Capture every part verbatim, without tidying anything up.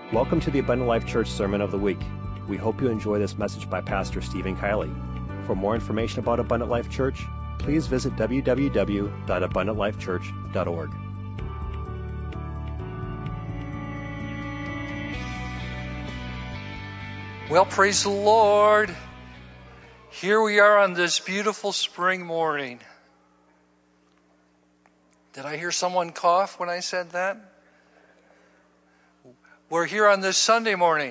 Welcome to the Abundant Life Church Sermon of the Week. We hope you enjoy this message by Pastor Stephen Kiley. For more information about Abundant Life Church, please visit w w w dot abundant life church dot org. Well, praise the Lord. Here we are on this beautiful spring morning. Did I hear someone cough when I said that? We're here on this Sunday morning.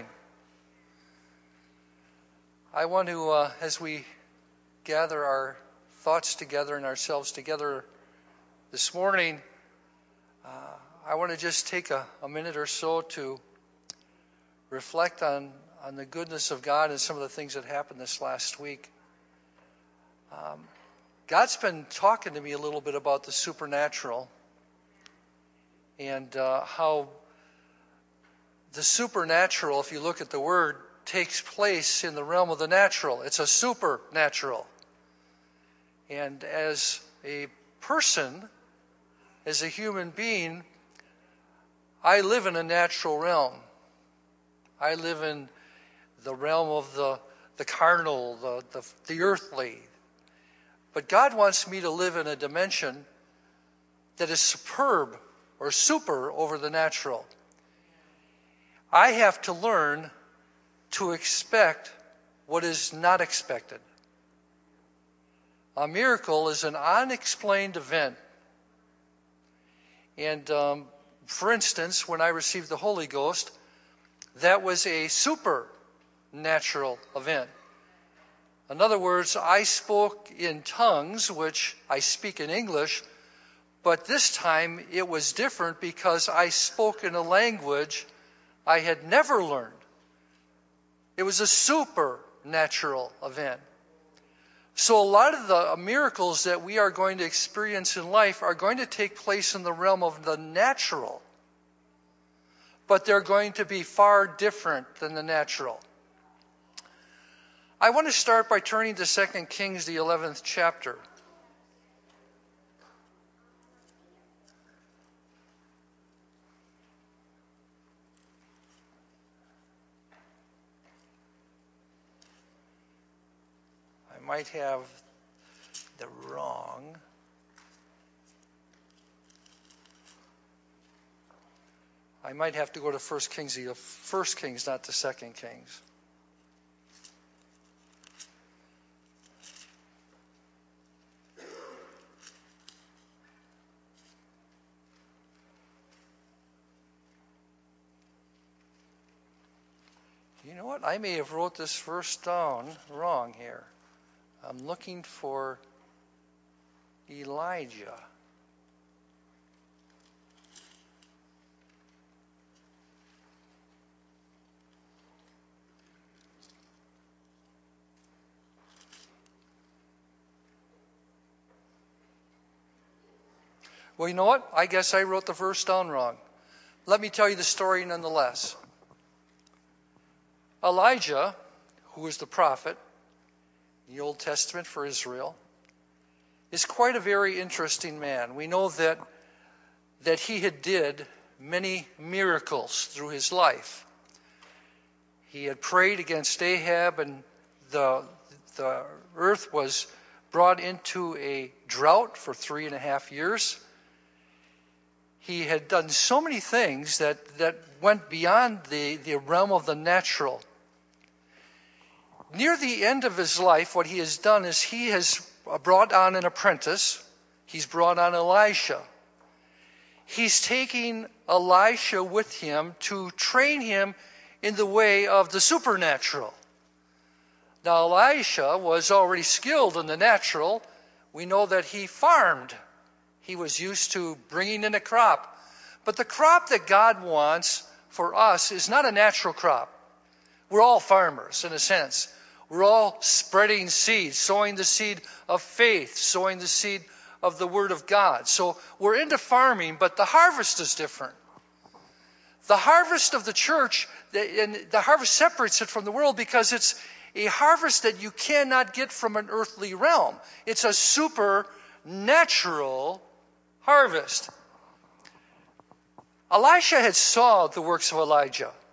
I want to, uh, as we gather our thoughts together and ourselves together this morning, uh, I want to just take a, a minute or so to reflect on, on the goodness of God and some of the things that happened this last week. Um, God's been talking to me a little bit about the supernatural and uh, how the supernatural, if you look at the word, takes place in the realm of the natural. It's a supernatural. And as a person, as a human being, I live in a natural realm. I live in the realm of the, the carnal, the, the, the earthly. But God wants me to live in a dimension that is superb or super over the natural. I have to learn to expect what is not expected. A miracle is an unexplained event. And um, for instance, when I received the Holy Ghost, that was a supernatural event. In other words, I spoke in tongues, which I speak in English, but this time it was different because I spoke in a language I had never learned. It was a supernatural event. So a lot of the miracles that we are going to experience in life are going to take place in the realm of the natural, but they're going to be far different than the natural. I want to start by turning to Second Kings, the eleventh chapter. I might have the wrong. I might have to go to First Kings, the First Kings, not the Second Kings. You know what? I may have wrote this verse down wrong here. I'm looking for Elijah. Well, you know what? I guess I wrote the verse down wrong. Let me tell you the story nonetheless. Elijah, who was the prophet in the Old Testament for Israel, is quite a very interesting man. We know that that he had did many miracles through his life. He had prayed against Ahab, and the the earth was brought into a drought for three and a half years. He had done so many things that, that went beyond the, the realm of the natural. Near the end of his life, what he has done is he has brought on an apprentice. He's brought on Elisha. He's taking Elisha with him to train him in the way of the supernatural. Now, Elisha was already skilled in the natural. We know that he farmed. He was used to bringing in a crop. But the crop that God wants for us is not a natural crop. We're all farmers, in a sense. We're all spreading seeds, sowing the seed of faith, sowing the seed of the Word of God. So we're into farming, but the harvest is different. The harvest of the church, and the harvest separates it from the world because it's a harvest that you cannot get from an earthly realm. It's a supernatural harvest. Elisha had saw the works of Elijah.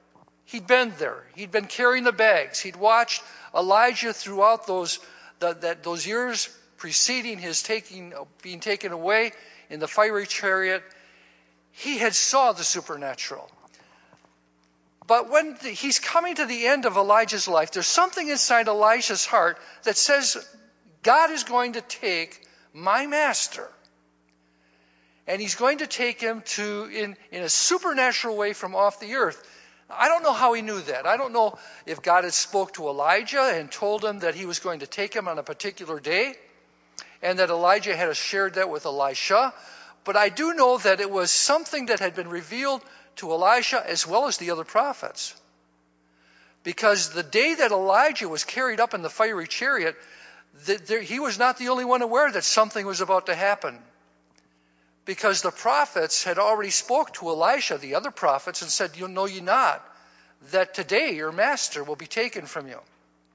He'd been there. He'd been carrying the bags. He'd watched Elijah throughout those the, that those years preceding his taking being taken away in the fiery chariot. He had saw the supernatural. But when the, he's coming to the end of Elijah's life, there's something inside Elijah's heart that says, God is going to take my master, and he's going to take him to in, in a supernatural way from off the earth. I don't know how he knew that. I don't know if God had spoke to Elijah and told him that he was going to take him on a particular day, and that Elijah had shared that with Elisha. But I do know that it was something that had been revealed to Elisha as well as the other prophets. Because the day that Elijah was carried up in the fiery chariot, the, the, he was not the only one aware that something was about to happen. Because the prophets had already spoke to Elisha, the other prophets, and said, you know ye not that today your master will be taken from you.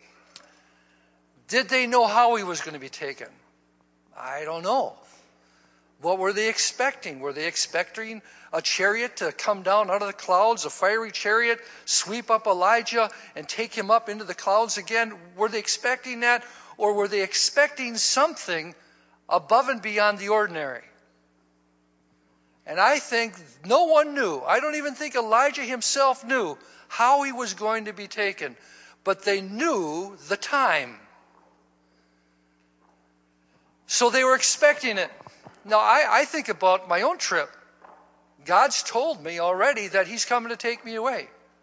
Did they know how he was going to be taken? I don't know. What were they expecting? Were they expecting a chariot to come down out of the clouds, a fiery chariot, sweep up Elijah and take him up into the clouds again? Were they expecting that? Or were they expecting something above and beyond the ordinary? And I think no one knew. I don't even think Elijah himself knew how he was going to be taken. But they knew the time. So they were expecting it. Now, I, I think about my own trip. God's told me already that he's coming to take me away.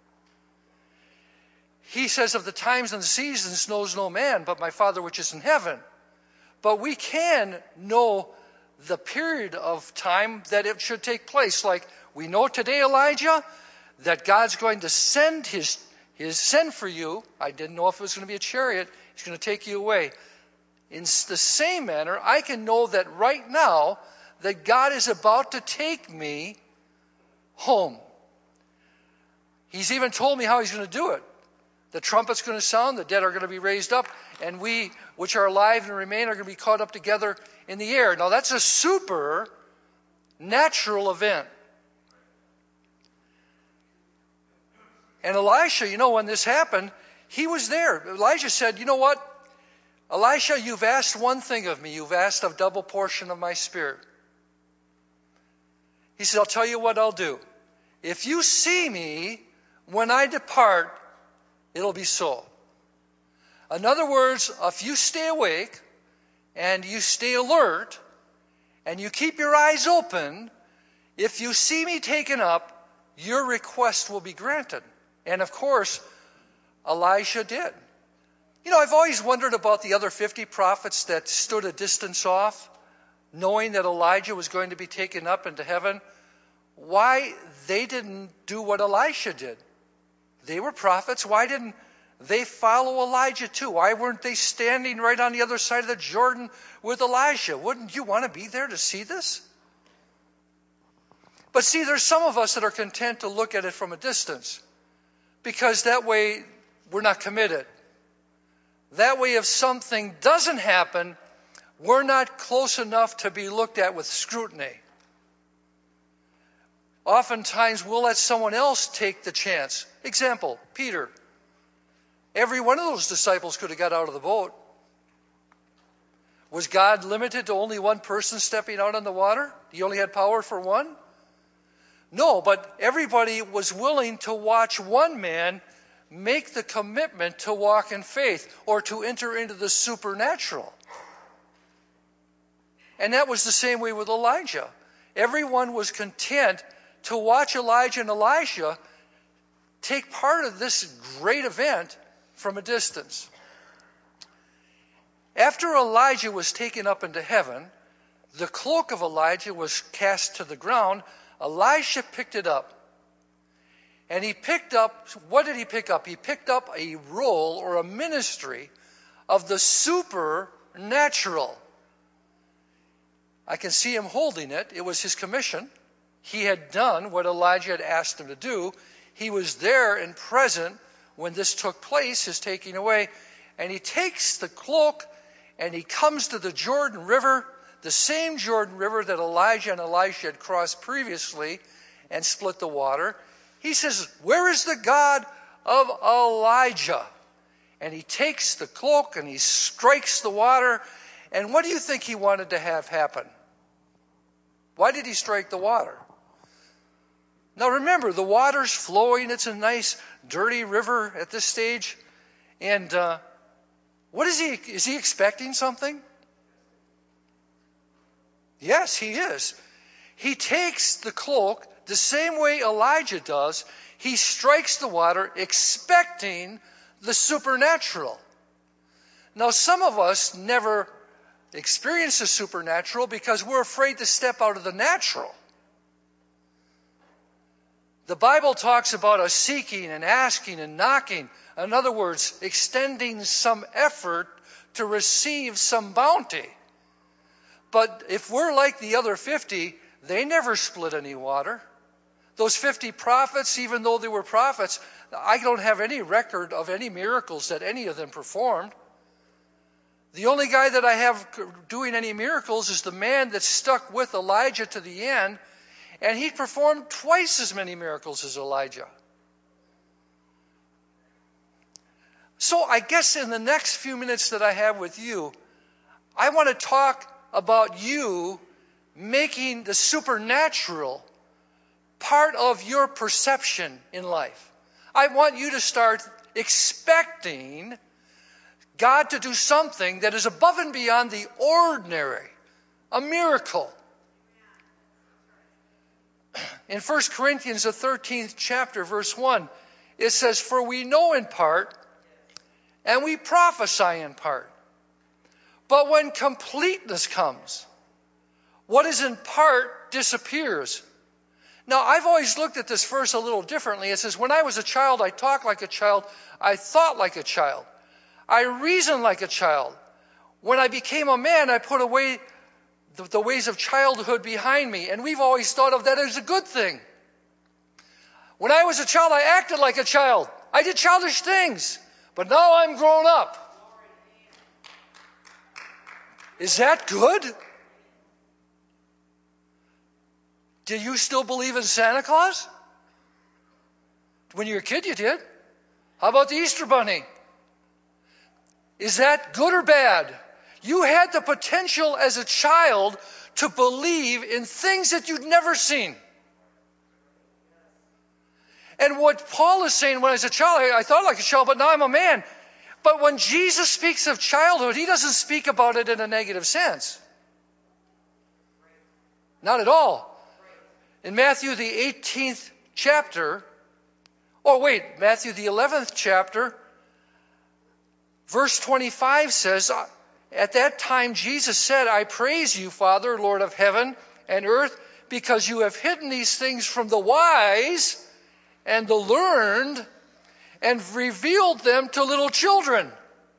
He says, of the times and the seasons knows no man, but my Father which is in heaven. But we can know the period of time that it should take place. Like we know today, Elijah, that God's going to send his, his send for you. I didn't know if it was going to be a chariot. He's going to take you away. In the same manner, I can know that right now that God is about to take me home. He's even told me how he's going to do it. The trumpet's going to sound, the dead are going to be raised up, and we, which are alive and remain, are going to be caught up together in the air. Now that's a super natural event. And Elisha, you know, when this happened, he was there. Elijah said, you know what? Elisha, you've asked one thing of me. You've asked a double portion of my spirit. He said, I'll tell you what I'll do. If you see me when I depart, it'll be so. In other words, if you stay awake and you stay alert and you keep your eyes open, if you see me taken up, your request will be granted. And of course, Elisha did. You know, I've always wondered about the other fifty prophets that stood a distance off, knowing that Elijah was going to be taken up into heaven. Why they didn't do what Elisha did. They were prophets. Why didn't they follow Elijah too? Why weren't they standing right on the other side of the Jordan with Elijah? Wouldn't you want to be there to see this? But see, there's some of us that are content to look at it from a distance, because that way we're not committed. That way, if something doesn't happen, we're not close enough to be looked at with scrutiny. Oftentimes, we'll let someone else take the chance. Example, Peter. Every one of those disciples could have got out of the boat. Was God limited to only one person stepping out on the water? He only had power for one? No, but everybody was willing to watch one man make the commitment to walk in faith or to enter into the supernatural. And that was the same way with Elijah. Everyone was content to watch Elijah and Elisha take part of this great event from a distance. After Elijah was taken up into heaven, the cloak of Elijah was cast to the ground. Elisha picked it up. And he picked up, what did he pick up? He picked up a role or a ministry of the supernatural. I can see him holding it. It was his commission. He had done what Elijah had asked him to do. He was there and present when this took place, his taking away. And he takes the cloak and he comes to the Jordan River, the same Jordan River that Elijah and Elisha had crossed previously and split the water. He says, where is the God of Elijah? And he takes the cloak and he strikes the water. And what do you think he wanted to have happen? Why did he strike the water? Now remember, the water's flowing. It's a nice, dirty river at this stage. And uh, what is he? Is he expecting something? Yes, he is. He takes the cloak the same way Elijah does. He strikes the water expecting the supernatural. Now, some of us never experience the supernatural because we're afraid to step out of the natural. The Bible talks about us seeking and asking and knocking. In other words, extending some effort to receive some bounty. But if we're like the other fifty, they never split any water. Those fifty prophets, even though they were prophets, I don't have any record of any miracles that any of them performed. The only guy that I have doing any miracles is the man that stuck with Elijah to the end, and he performed twice as many miracles as Elijah. So I guess in the next few minutes that I have with you, I want to talk about you making the supernatural part of your perception in life. I want you to start expecting God to do something that is above and beyond the ordinary, a miracle. In First Corinthians, the thirteenth chapter, verse one, it says, "For we know in part, and we prophesy in part. But when completeness comes, what is in part disappears." Now, I've always looked at this verse a little differently. It says, when I was a child, I talked like a child. I thought like a child. I reasoned like a child. When I became a man, I put away the, the ways of childhood behind me. And we've always thought of that as a good thing. When I was a child, I acted like a child. I did childish things. But now I'm grown up. Is that good? Do you still believe in Santa Claus? When you were a kid, you did. How about the Easter Bunny? Is that good or bad? You had the potential as a child to believe in things that you'd never seen. And what Paul is saying, when I was a child, I thought like a child, but now I'm a man. But when Jesus speaks of childhood, he doesn't speak about it in a negative sense. Not at all. In Matthew the eighteenth chapter, oh wait, Matthew the eleventh chapter, verse twenty-five says, "At that time Jesus said, I praise you, Father, Lord of heaven and earth, because you have hidden these things from the wise and the learned and revealed them to little children."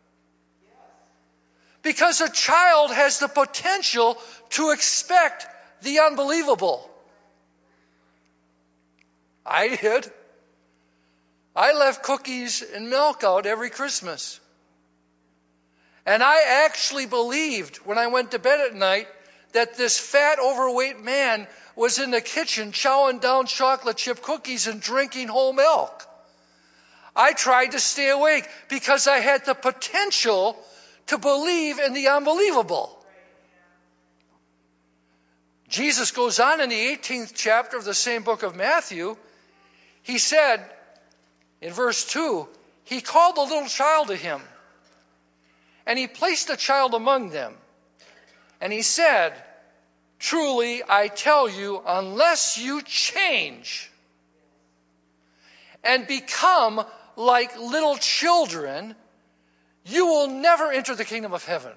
Because a child has the potential to expect the unbelievable. I did. I left cookies and milk out every Christmas. And I actually believed when I went to bed at night that this fat, overweight man was in the kitchen chowing down chocolate chip cookies and drinking whole milk. I tried to stay awake because I had the potential to believe in the unbelievable. Jesus goes on in the eighteenth chapter of the same book of Matthew. He said, in verse two, he called a little child to him, and he placed a child among them. And he said, "Truly, I tell you, unless you change and become like little children, you will never enter the kingdom of heaven."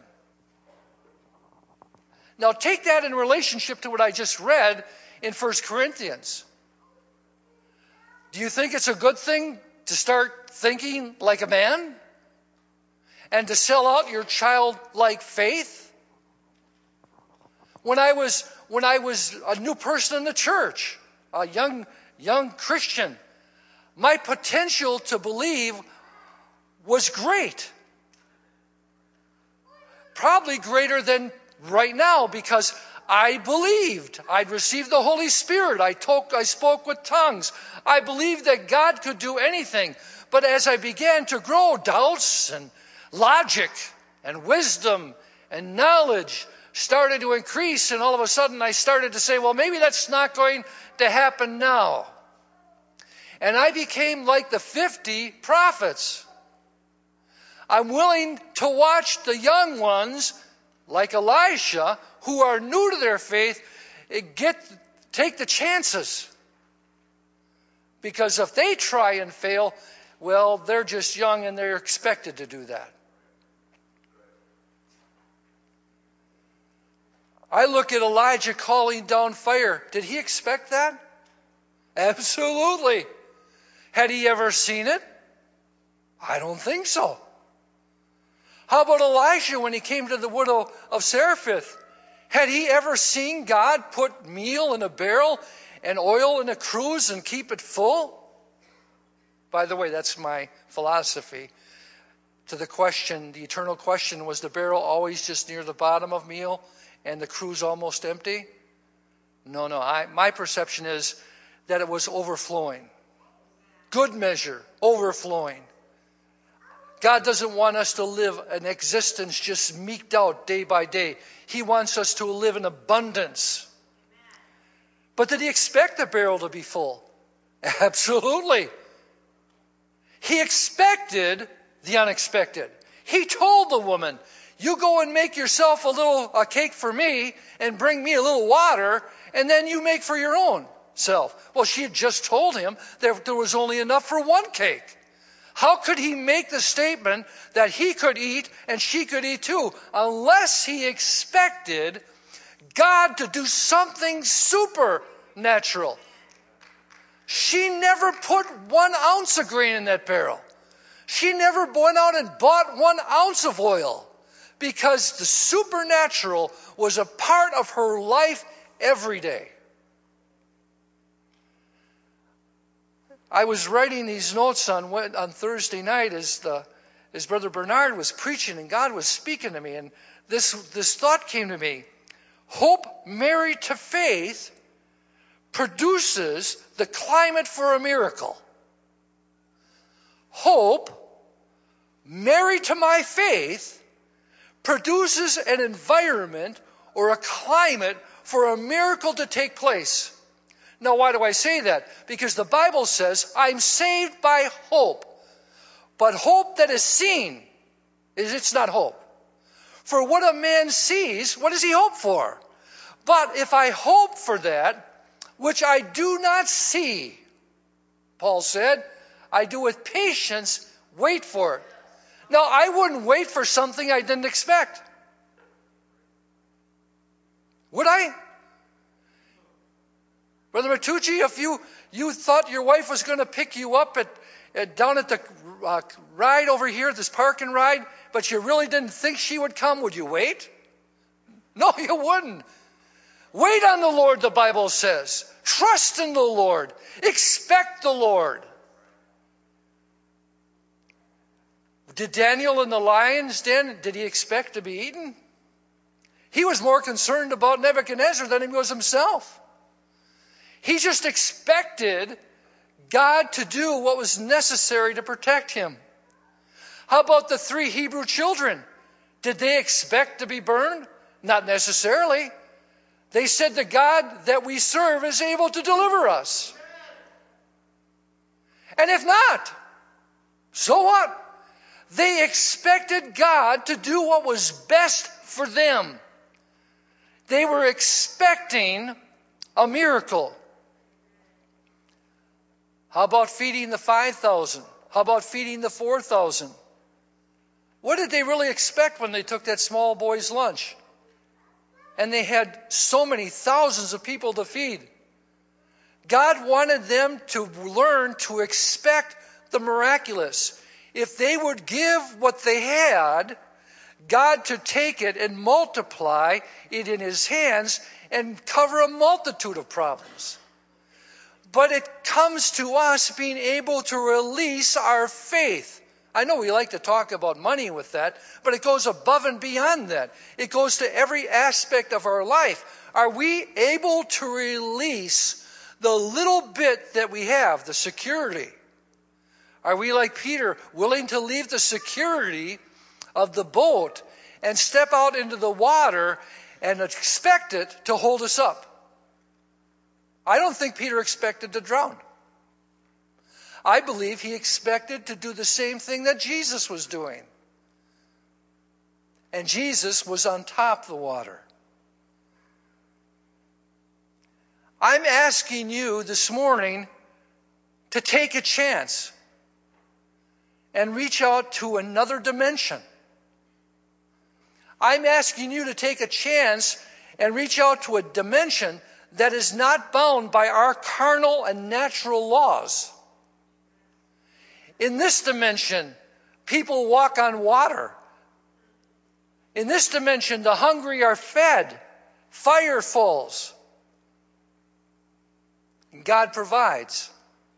Now take that in relationship to what I just read in First Corinthians. Do you think it's a good thing to start thinking like a man? And to sell out your childlike faith? When I was when I was a new person in the church, a young young Christian, my potential to believe was great. Probably greater than right now, because I believed. I'd received the Holy Spirit. I, talk, I spoke with tongues. I believed that God could do anything. But as I began to grow, doubts and logic and wisdom and knowledge started to increase. And all of a sudden I started to say, well, maybe that's not going to happen now. And I became like the fifty prophets. I'm willing to watch the young ones, like Elisha, who are new to their faith, get take the chances. Because if they try and fail, well, they're just young and they're expected to do that. I look at Elijah calling down fire. Did he expect that? Absolutely. Had he ever seen it? I don't think so. How about Elijah when he came to the widow of Zarephath? Had he ever seen God put meal in a barrel and oil in a cruse and keep it full? By the way, that's my philosophy. To the question, the eternal question, was the barrel always just near the bottom of meal and the cruse almost empty? No, no. I, my perception is that it was overflowing. Good measure, overflowing. God doesn't want us to live an existence just meeked out day by day. He wants us to live in abundance. But did he expect the barrel to be full? Absolutely. He expected the unexpected. He told the woman, you go and make yourself a little a cake for me and bring me a little water, and then you make for your own self. Well, she had just told him that there was only enough for one cake. How could he make the statement that he could eat and she could eat too, unless he expected God to do something supernatural? She never put one ounce of grain in that barrel. She never went out and bought one ounce of oil, because the supernatural was a part of her life every day. I was writing these notes on on Thursday night as the as Brother Bernard was preaching, and God was speaking to me, and this this thought came to me. Hope married to faith produces the climate for a miracle. Hope married to my faith produces an environment or a climate for a miracle to take place. Now, why do I say that? Because the Bible says, I'm saved by hope. But hope that is seen, is it's not hope. For what a man sees, what does he hope for? But if I hope for that, which I do not see, Paul said, I do with patience wait for it. Now, I wouldn't wait for something I didn't expect. Would I? Brother Matucci, if you, you thought your wife was going to pick you up at, at down at the uh, ride over here, this park and ride, but you really didn't think she would come, would you wait? No, you wouldn't. Wait on the Lord, the Bible says. Trust in the Lord. Expect the Lord. Did Daniel in the lion's den, did he expect to be eaten? He was more concerned about Nebuchadnezzar than he was himself. He just expected God to do what was necessary to protect him. How about the three Hebrew children? Did they expect to be burned? Not necessarily. They said the God that we serve is able to deliver us. And if not, so what? They expected God to do what was best for them. They were expecting a miracle. How about feeding the five thousand? How about feeding the four thousand? What did they really expect when they took that small boy's lunch? And they had so many thousands of people to feed. God wanted them to learn to expect the miraculous. If they would give what they had, God to take it and multiply it in His hands and cover a multitude of problems. But it comes to us being able to release our faith. I know we like to talk about money with that, but it goes above and beyond that. It goes to every aspect of our life. Are we able to release the little bit that we have, the security? Are we like Peter, willing to leave the security of the boat and step out into the water and expect it to hold us up? I don't think Peter expected to drown. I believe he expected to do the same thing that Jesus was doing. And Jesus was on top of the water. I'm asking you this morning to take a chance and reach out to another dimension. I'm asking you to take a chance and reach out to a dimension that is not bound by our carnal and natural laws. In this dimension, people walk on water. In this dimension, the hungry are fed. Fire falls. And God provides.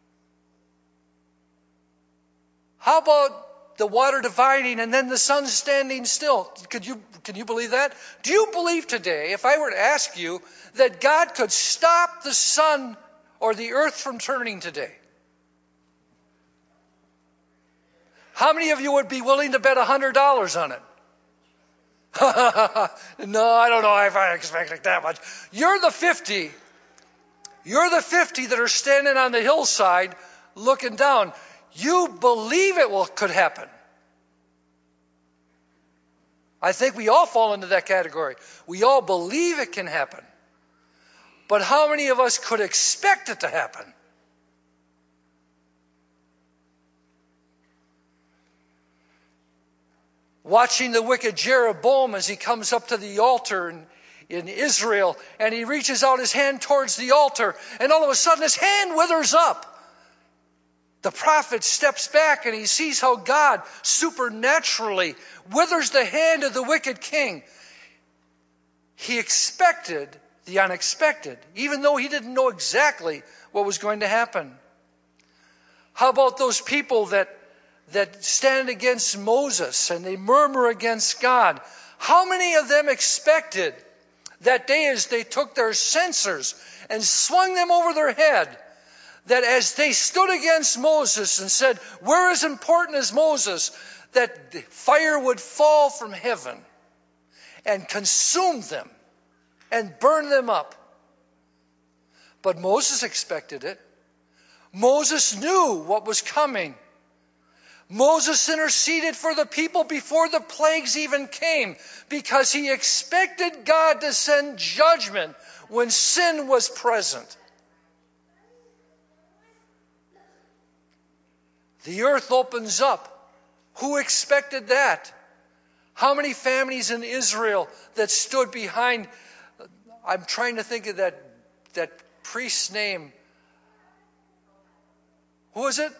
How about the water dividing and then the sun standing still? Could you, can you believe that? Do you believe today, if I were to ask you, that God could stop the sun or the earth from turning today? How many of you would be willing to bet one hundred dollars on it? No, I don't know if I expect it that much. You're the fifty. You're the fifty that are standing on the hillside looking down. You believe it will could happen. I think we all fall into that category. We all believe it can happen. But how many of us could expect it to happen? Watching the wicked Jeroboam as he comes up to the altar in, in Israel, and he reaches out his hand towards the altar, and all of a sudden his hand withers up. The prophet steps back and he sees how God supernaturally withers the hand of the wicked king. He expected the unexpected, even though he didn't know exactly what was going to happen. How about those people that that stand against Moses and they murmur against God? How many of them expected that day as they took their censers and swung them over their head, that as they stood against Moses and said, "We're as important as Moses," that fire would fall from heaven and consume them and burn them up? But Moses expected it. Moses knew what was coming. Moses interceded for the people before the plagues even came, because he expected God to send judgment when sin was present. The earth opens up. Who expected that? How many families in Israel that stood behind, I'm trying to think of that, that priest's name. Who was it?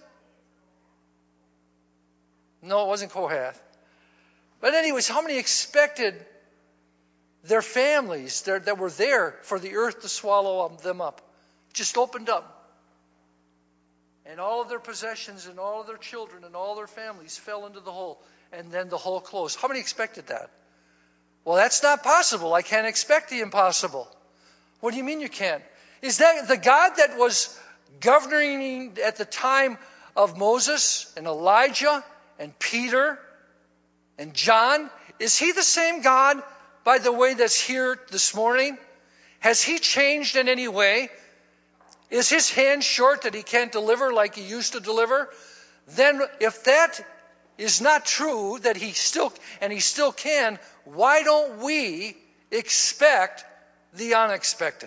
No, it wasn't Kohath. But anyways, how many expected their families their, that were there for the earth to swallow them up? Just opened up. And all of their possessions and all of their children and all their families fell into the hole. And then the hole closed. How many expected that? Well, that's not possible. I can't expect the impossible. What do you mean you can't? Is that the God that was governing at the time of Moses and Elijah and Peter and John, is he the same God, by the way, that's here this morning? Has he changed in any way? Is his hand short that he can't deliver like he used to deliver? Then if that is not true, that he still, and he still can, why don't we expect the unexpected?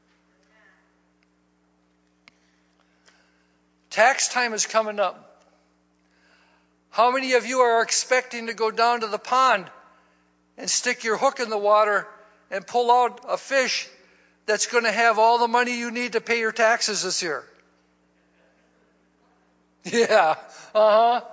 Tax time is coming up. How many of you are expecting to go down to the pond and stick your hook in the water and pull out a fish that's going to have all the money you need to pay your taxes this year? Yeah, uh-huh.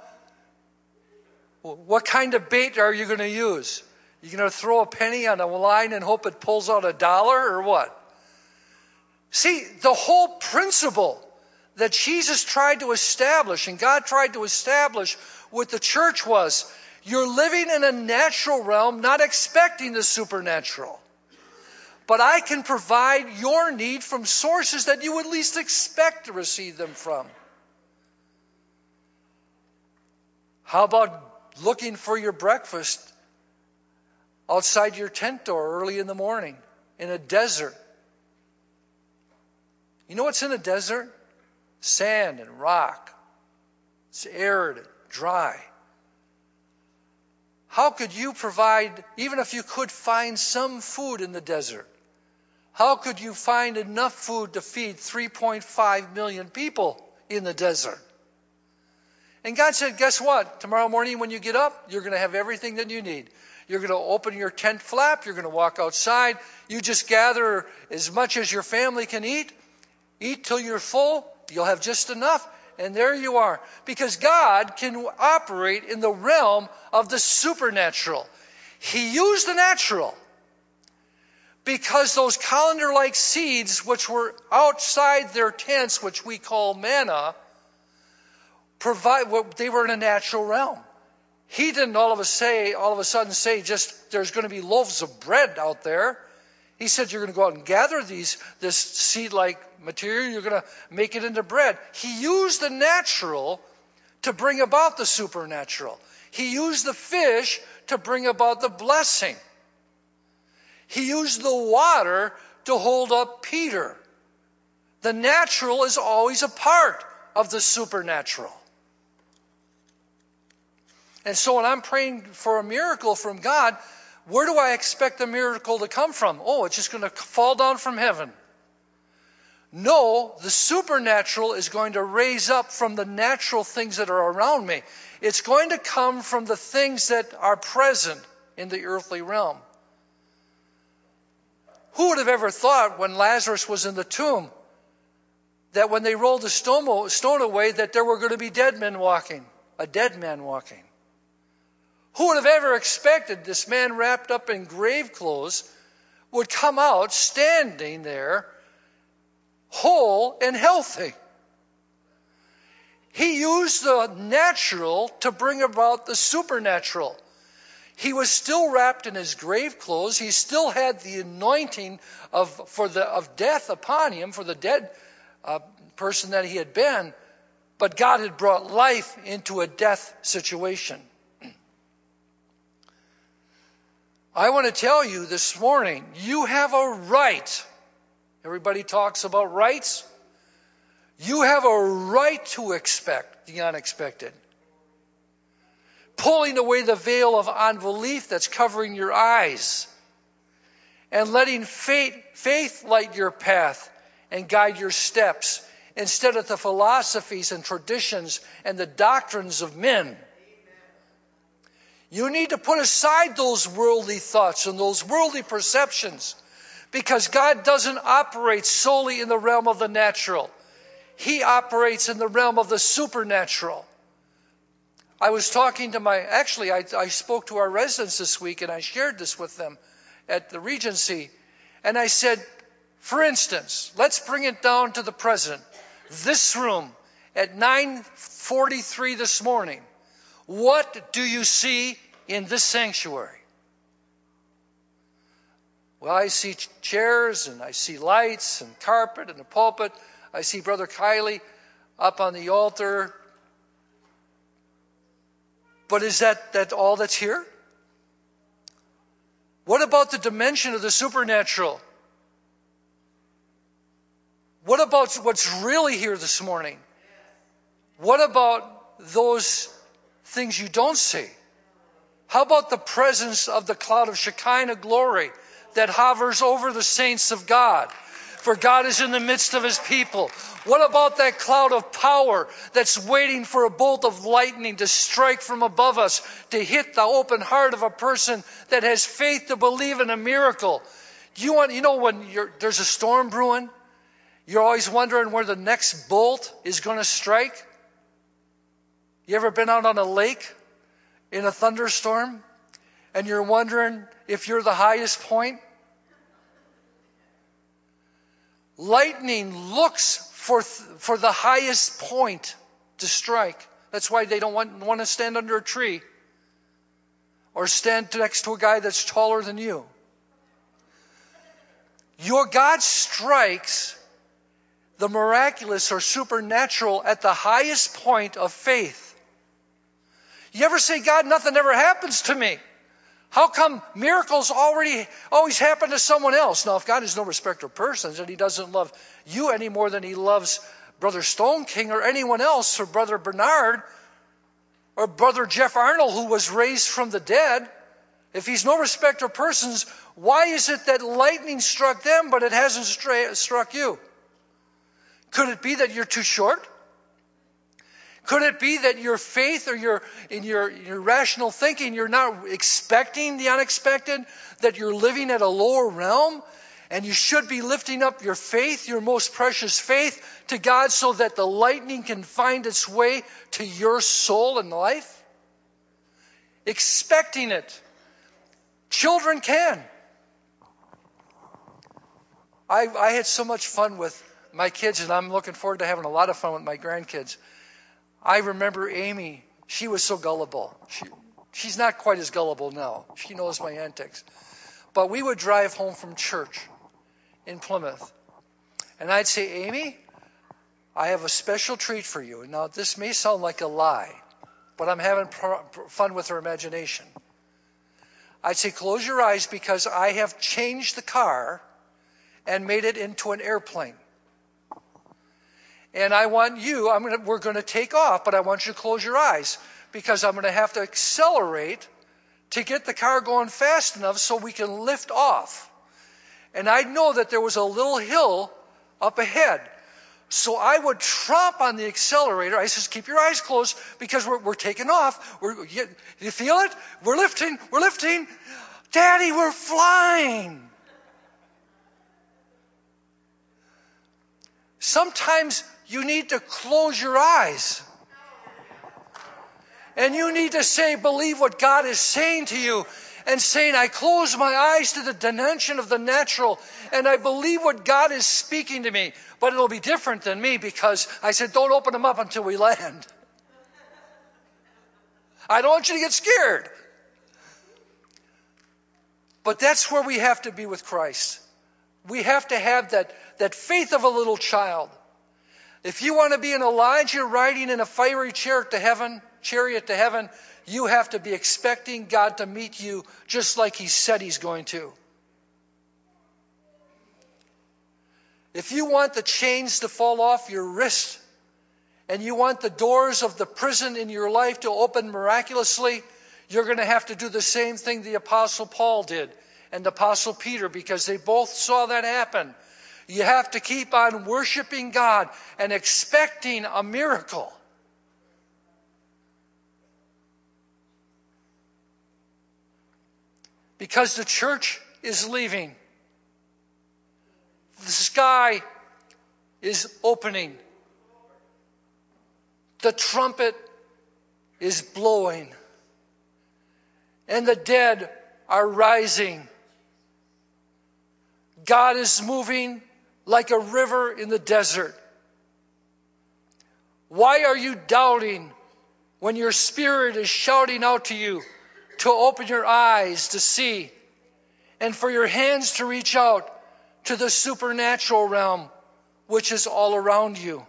What kind of bait are you going to use? You going to throw a penny on a line and hope it pulls out a dollar, or what? See, the whole principle that Jesus tried to establish and God tried to establish with the church was, you're living in a natural realm, not expecting the supernatural. but I can provide your need from sources that you would least expect to receive them from. How about looking for your breakfast outside your tent door early in the morning in a desert? You know what's in a desert? Sand and rock. It's arid and dry. How could you provide, even if you could find some food in the desert, how could you find enough food to feed three point five million people in the desert? And God said, guess what? Tomorrow morning when you get up, you're going to have everything that you need. You're going to open your tent flap. You're going to walk outside. You just gather as much as your family can eat. Eat till you're full. You'll have just enough. And there you are. Because God can operate in the realm of the supernatural. He used the natural. Because those colander-like seeds, which were outside their tents, which we call manna, provide, well, they were in a natural realm. He didn't all of a say, all of a sudden say, just there's going to be loaves of bread out there. He said you're going to go out and gather these this seed-like material. You're going to make it into bread. He used the natural to bring about the supernatural. He used the fish to bring about the blessing. He used the water to hold up Peter. The natural is always a part of the supernatural. And so when I'm praying for a miracle from God, where do I expect the miracle to come from? Oh, it's just going to fall down from heaven. No, the supernatural is going to raise up from the natural things that are around me. It's going to come from the things that are present in the earthly realm. Who would have ever thought when Lazarus was in the tomb that when they rolled the stone away that there were going to be dead men walking, a dead man walking? Who would have ever expected this man wrapped up in grave clothes would come out standing there whole and healthy? He used the natural to bring about the supernatural. He was still wrapped in his grave clothes. He still had the anointing of for the of death upon him, for the dead uh, person that he had been. But God had brought life into a death situation. I want to tell you this morning, you have a right. Everybody talks about rights. You have a right to expect the unexpected. Pulling away the veil of unbelief that's covering your eyes. And letting faith, faith light your path and guide your steps instead of the philosophies and traditions and the doctrines of men. You need to put aside those worldly thoughts and those worldly perceptions, because God doesn't operate solely in the realm of the natural. He operates in the realm of the supernatural. I was talking to my, actually I, I spoke to our residents this week and I shared this with them at the Regency. And I said, for instance, let's bring it down to the present. This room at nine forty-three this morning. What do you see in this sanctuary? Well, I see chairs and I see lights and carpet and a pulpit. I see Brother Kiley up on the altar. But is that, that all that's here? What about the dimension of the supernatural? What about what's really here this morning? What about those things you don't see? How about the presence of the cloud of Shekinah glory that hovers over the saints of God? For God is in the midst of his people. What about that cloud of power that's waiting for a bolt of lightning to strike from above us, to hit the open heart of a person that has faith to believe in a miracle? Do you want, you know, when you're, there's a storm brewing, you're always wondering where the next bolt is going to strike? You ever been out on a lake in a thunderstorm and you're wondering if you're the highest point? Lightning looks for for the highest point to strike. That's why they don't want, want to stand under a tree or stand next to a guy that's taller than you. Your God strikes the miraculous or supernatural at the highest point of faith. You ever say, God, nothing ever happens to me? How come miracles already always happen to someone else? Now, if God is no respecter of persons and he doesn't love you any more than he loves Brother Stone King or anyone else, or Brother Bernard, or Brother Jeff Arnold, who was raised from the dead, if he's no respecter of persons, why is it that lightning struck them but it hasn't stra- struck you? Could it be that you're too short? Could it be that your faith or your in your, your rational thinking, you're not expecting the unexpected, that you're living at a lower realm, and you should be lifting up your faith, your most precious faith, to God so that the lightning can find its way to your soul and life? Expecting it. Children can. I, I had so much fun with my kids, and I'm looking forward to having a lot of fun with my grandkids. I remember Amy. She was so gullible. She, she's not quite as gullible now. She knows my antics. But we would drive home from church in Plymouth. And I'd say, Amy, I have a special treat for you. Now, this may sound like a lie, but I'm having pr- fun with her imagination. I'd say, close your eyes because I have changed the car and made it into an airplane. And I want you, I'm gonna, we're going to take off, but I want you to close your eyes because I'm going to have to accelerate to get the car going fast enough so we can lift off. And I know that there was a little hill up ahead. So I would tromp on the accelerator. I says, keep your eyes closed because we're, we're taking off. We're, you, you feel it? We're lifting. We're lifting. Daddy, we're flying. Sometimes you need to close your eyes. And you need to say, believe what God is saying to you. And saying, I close my eyes to the dimension of the natural. And I believe what God is speaking to me. But it'll be different than me because I said, don't open them up until we land. I don't want you to get scared. But that's where we have to be with Christ. We have to have that, that faith of a little child. If you want to be an Elijah riding in a fiery chariot to heaven, chariot to heaven, you have to be expecting God to meet you just like he said he's going to. If you want the chains to fall off your wrist and you want the doors of the prison in your life to open miraculously, you're going to have to do the same thing the Apostle Paul did and the Apostle Peter because they both saw that happen. You have to keep on worshiping God and expecting a miracle. Because the church is leaving. The sky is opening. The trumpet is blowing. And the dead are rising. God is moving like a river in the desert. Why are you doubting when your spirit is shouting out to you to open your eyes to see and for your hands to reach out to the supernatural realm which is all around you?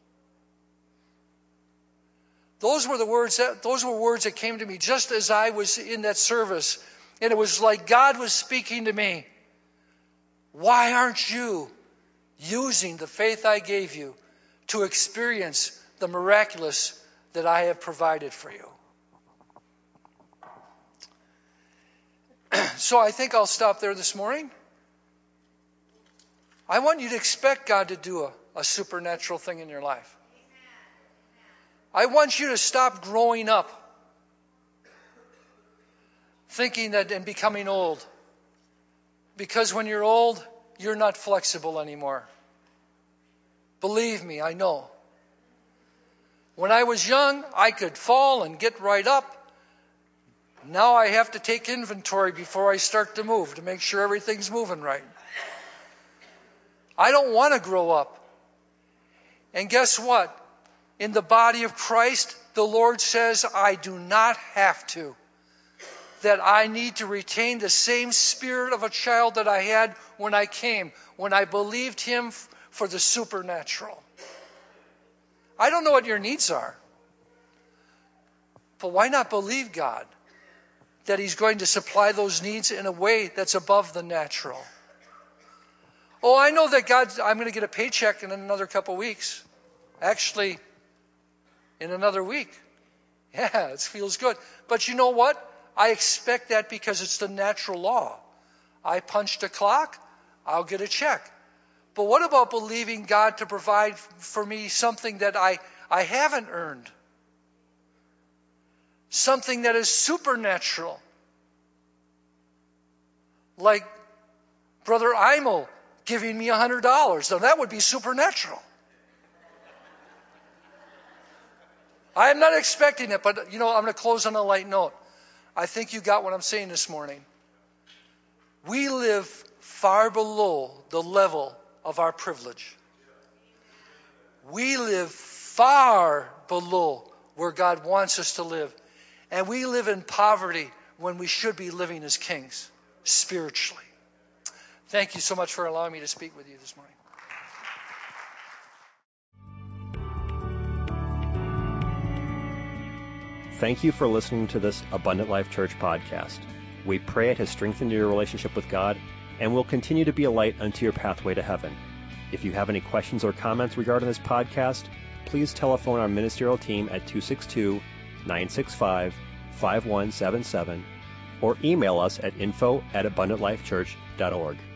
Those were the words that, those were words that came to me just as I was in that service. And it was like God was speaking to me. Why aren't you using the faith I gave you to experience the miraculous that I have provided for you? So I think I'll stop there this morning. I want you to expect God to do a, a supernatural thing in your life. I want you to stop growing up thinking that and becoming old. Because when you're old, you're not flexible anymore. Believe me, I know. When I was young, I could fall and get right up. Now I have to take inventory before I start to move to make sure everything's moving right. I don't want to grow up. And guess what? In the body of Christ, the Lord says, I do not have to. that I need to retain the same spirit of a child that I had when I came, when I believed him f- for the supernatural. I don't know what your needs are, but why not believe God that he's going to supply those needs in a way that's above the natural? Oh, I know that God, I'm going to get a paycheck in another couple weeks. Actually, in another week. Yeah, it feels good. But you know what? I expect that because it's the natural law. I punched a clock, I'll get a check. But what about believing God to provide for me something that I, I haven't earned? Something that is supernatural. Like Brother Imo giving me one hundred dollars. Now that would be supernatural. I am not expecting it, but you know, I'm going to close on a light note. I think you got what I'm saying this morning. We live far below the level of our privilege. We live far below where God wants us to live. And we live in poverty when we should be living as kings, spiritually. Thank you so much for allowing me to speak with you this morning. Thank you for listening to this Abundant Life Church podcast. We pray it has strengthened your relationship with God and will continue to be a light unto your pathway to heaven. If you have any questions or comments regarding this podcast, please telephone our ministerial team at two six two, nine six five, five one seven seven or email us at info at abundant life church dot org.